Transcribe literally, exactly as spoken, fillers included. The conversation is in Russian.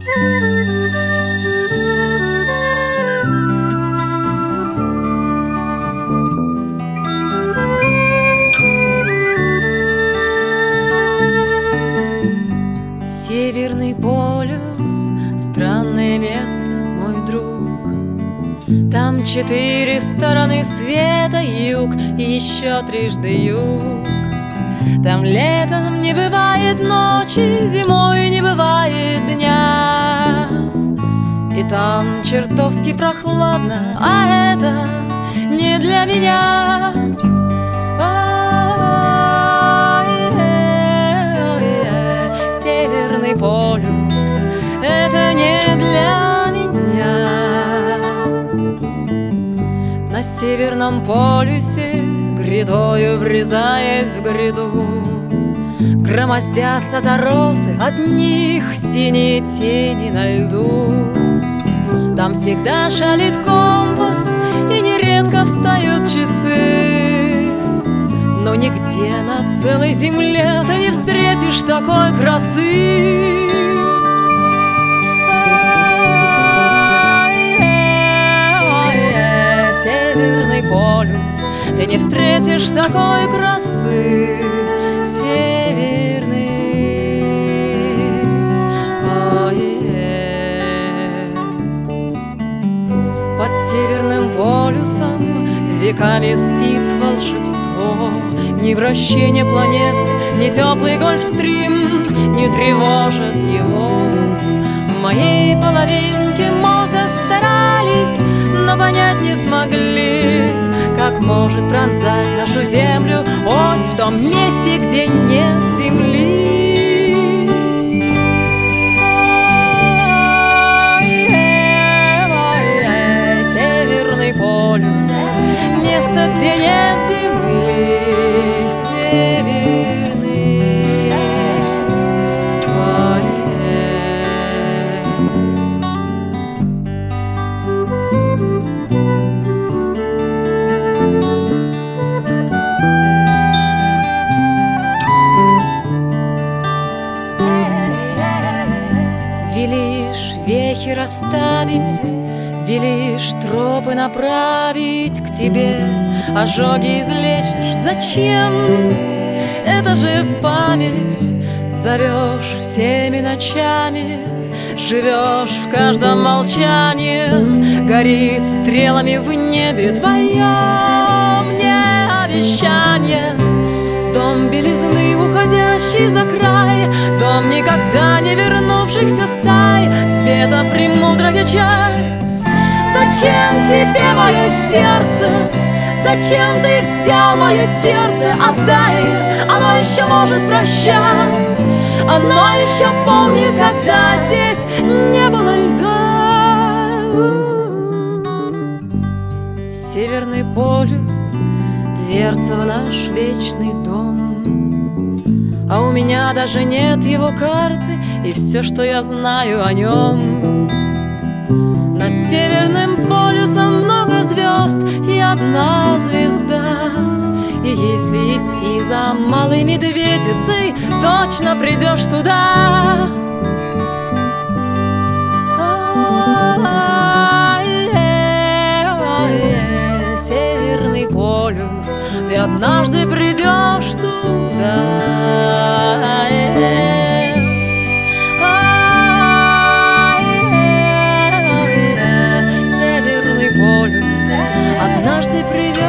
Северный полюс — странное место, мой друг. Там четыре стороны света, юг и еще трижды юг. Там летом не бывает ночи, зимой не бывает дня. И там чертовски прохладно, а это не для меня. Северный полюс — это не для меня. На северном полюсе, грядою врезаясь в гряду, громоздятся торосы, от них синие тени на льду. Там всегда шалит компас, и нередко встают часы. Но нигде на целой земле ты не встретишь такой красы. Северный полюс, ты не встретишь такой красы. Северный, под северным полюсом веками спит волшебство. Ни вращение планеты, ни теплый гольфстрим не тревожат его. В моей половинке мозга старались, но понять не смогли, как может пронзать нашу землю ось в том месте, где нет земли. Северный полюс — место, где нет земли. Северный. Велишь вехи расставить, велишь тропы направить к тебе, ожоги излечишь. Зачем? Это же память. Зовешь всеми ночами, живешь в каждом молчании. Горит стрелами в небе твое мне обещание. Дом белизны, уходящий за край, дом никогда не вернувшихся стай. Света премудрая часть. Зачем тебе мое сердце? Зачем ты взял мое сердце? Отдай, оно еще может прощать. Оно еще помнит, когда здесь не было льда. Северный полюс, дверца в наш вечный дом. А у меня даже нет его карты, и все, что я знаю о нем. Над северным полюсом много звезд и одна звезда. И если идти за малой медведицей, точно придешь туда. Северный полюс, ты однажды придешь туда. Однажды придет.